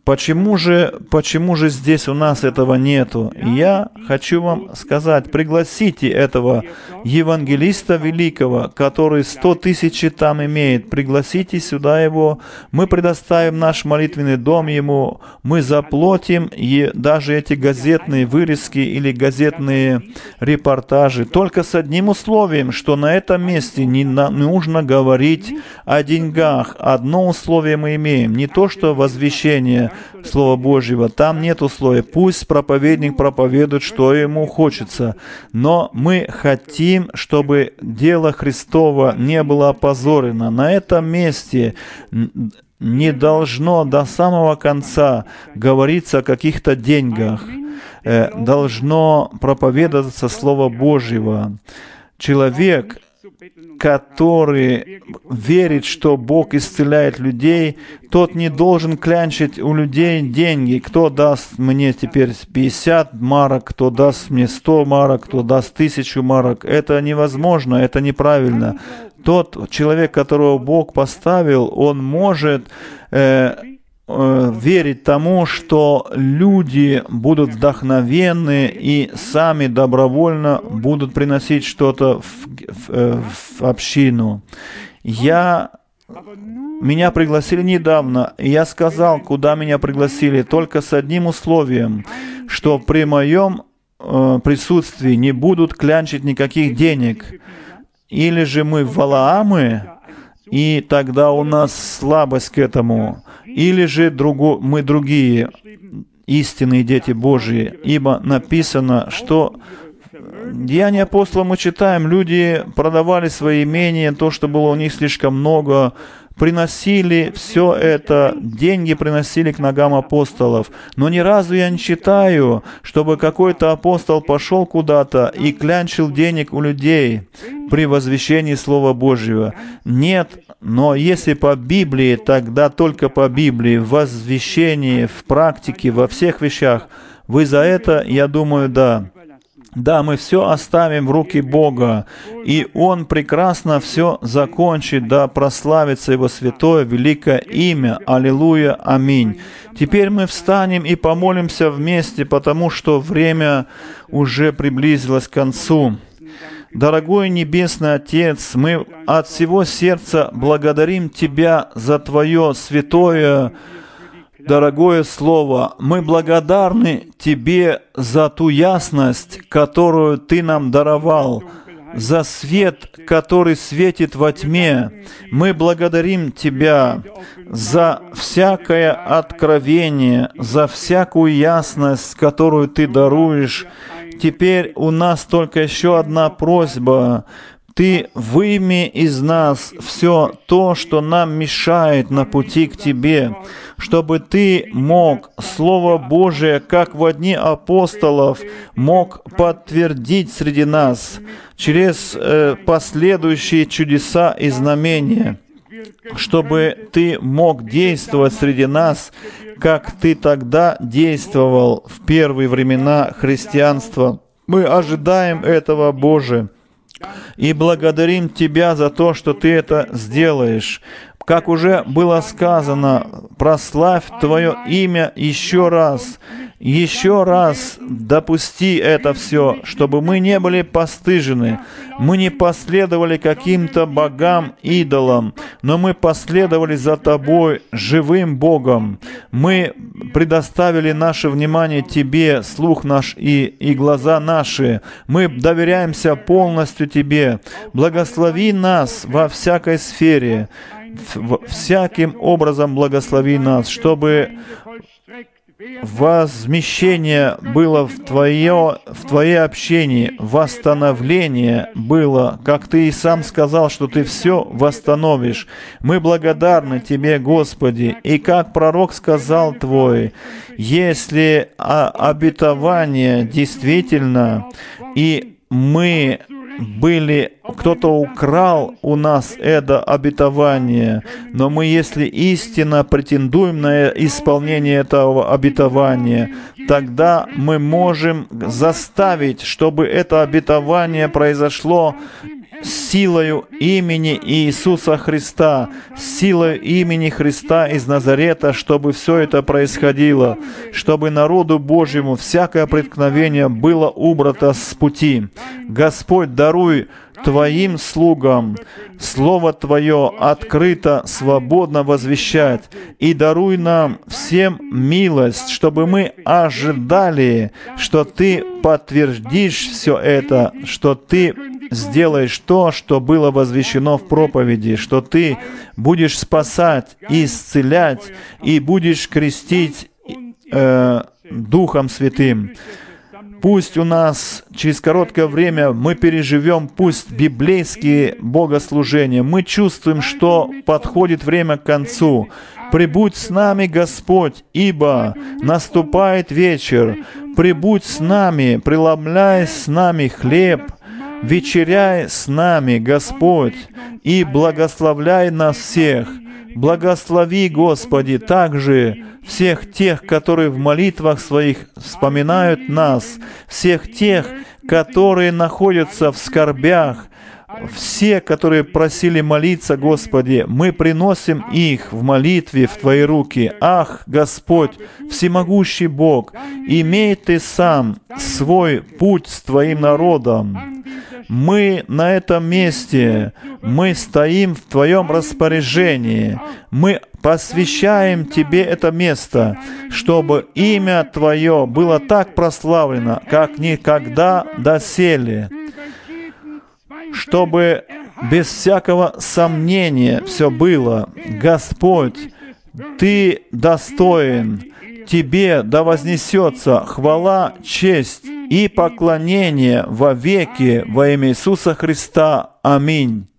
здесь у нас этого нету?» И я хочу вам сказать, пригласите этого евангелиста великого, который 100 тысяч там имеет, пригласите сюда его, мы предоставим наш молитвенный дом ему, мы заплатим и даже эти газетные вырезки или газетные репортажи, только с одним условием, что на этом месте не нужно говорить о деньгах. Одно условие мы имеем, не то, что возвещение Слова Божьего, там нет условий. Пусть проповедник проповедует, что ему хочется, но мы хотим, чтобы дело Христово не было опозорено. На этом месте не должно до самого конца говориться о каких-то деньгах. Должно проповедоваться Слово Божьего. Человек который верит, что Бог исцеляет людей, тот не должен клянчить у людей деньги. Кто даст мне теперь 50 марок, кто даст мне 100 марок, кто даст 1000 марок. Это невозможно, это неправильно. Тот человек, которого Бог поставил, он может верить тому, что люди будут вдохновенны и сами добровольно будут приносить что-то в общину. Меня пригласили недавно, и я сказал, куда меня пригласили, только с одним условием, что при моем присутствии не будут клянчить никаких денег. Или же мы Валаамы, и тогда у нас слабость к этому, или же мы другие истинные дети Божьи, ибо написано, что в Деянии апостолов мы читаем, люди продавали свои имения, то, что было у них слишком много, приносили все это, деньги приносили к ногам апостолов. Но ни разу я не читаю, чтобы какой-то апостол пошел куда-то и клянчил денег у людей при возвещении Слова Божьего. Нет, но если по Библии, тогда только по Библии, в возвещении, в практике, во всех вещах. Вы за это, я думаю, да. Да, мы все оставим в руки Бога, и Он прекрасно все закончит, да прославится Его святое, великое имя. Аллилуйя, аминь. Теперь мы встанем и помолимся вместе, потому что время уже приблизилось к концу. Дорогой Небесный Отец, мы от всего сердца благодарим Тебя за Твое святое, дорогое Слово. Мы благодарны Тебе за ту ясность, которую Ты нам даровал, за свет, который светит во тьме. Мы благодарим Тебя за всякое откровение, за всякую ясность, которую Ты даруешь. Теперь у нас только еще одна просьба. Ты выйми из нас все то, что нам мешает на пути к Тебе, чтобы Ты мог Слово Божие, как в дни апостолов, мог подтвердить среди нас через последующие чудеса и знамения, чтобы Ты мог действовать среди нас, как Ты тогда действовал в первые времена христианства. Мы ожидаем этого, Боже, и благодарим Тебя за то, что Ты это сделаешь. Как уже было сказано, прославь Твое имя еще раз допусти это все, чтобы мы не были постыжены, мы не последовали каким-то богам, идолам, но мы последовали за Тобой, живым Богом. Мы предоставили наше внимание Тебе, слух наш и глаза наши. Мы доверяемся полностью Тебе. Благослови нас во всякой сфере, всяким образом благослови нас, чтобы возмещение было в Твое общение, восстановление было, как Ты и сам сказал, что Ты все восстановишь. Мы благодарны Тебе, Господи, и как пророк сказал Твой, если обетование действительно, и мы кто-то украл у нас это обетование, но мы, если истинно претендуем на исполнение этого обетования, тогда мы можем заставить, чтобы это обетование произошло силою имени Иисуса Христа, силой имени Христа из Назарета, чтобы все это происходило, чтобы народу Божьему всякое преткновение было убрато с пути. Господь, даруй Твоим слугам Слово Твое открыто, свободно возвещать, и даруй нам всем милость, чтобы мы ожидали, что Ты подтвердишь все это, что Ты сделаешь то, что было возвещено в проповеди, что Ты будешь спасать, исцелять и будешь крестить Духом Святым. Пусть у нас через короткое время мы переживем, пусть библейские богослужения. Мы чувствуем, что подходит время к концу. Прибудь с нами, Господь, ибо наступает вечер. Прибудь с нами, преломляй с нами хлеб вечеряй с нами, Господь, и благословляй нас всех. Благослови, Господи, также всех тех, которые в молитвах своих вспоминают нас, всех тех, которые находятся в скорбях, все, которые просили молиться, Господи, мы приносим их в молитве в Твои руки. Ах, Господь, всемогущий Бог, имей Ты сам свой путь с Твоим народом. Мы на этом месте, мы стоим в Твоем распоряжении, мы посвящаем Тебе это место, чтобы имя Твое было так прославлено, как никогда доселе, чтобы без всякого сомнения все было. Господь, Ты достоин, Тебе да вознесется хвала, честь и поклонение во веки во имя Иисуса Христа. Аминь.